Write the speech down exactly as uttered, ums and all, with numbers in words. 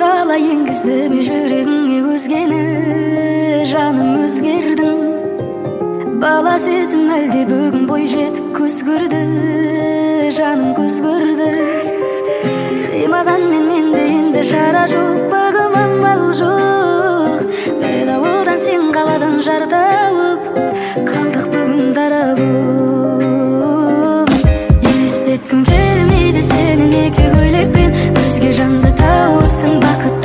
қалай енгізді жүрегіңе өзгені, жаным өзгердің. Бала сезім әлде бүгін бой жетіп көз көрді, жаным көз көрді. Қимағанмен менде енді шара жоқ, бағым амал жоқ. Мен ауылдан сен қаладан жар тауып, қалдық бүгін дара болып. Елестеткім келмейді сенің екі көйлекпен, өзге жанды тауыпсың бақыт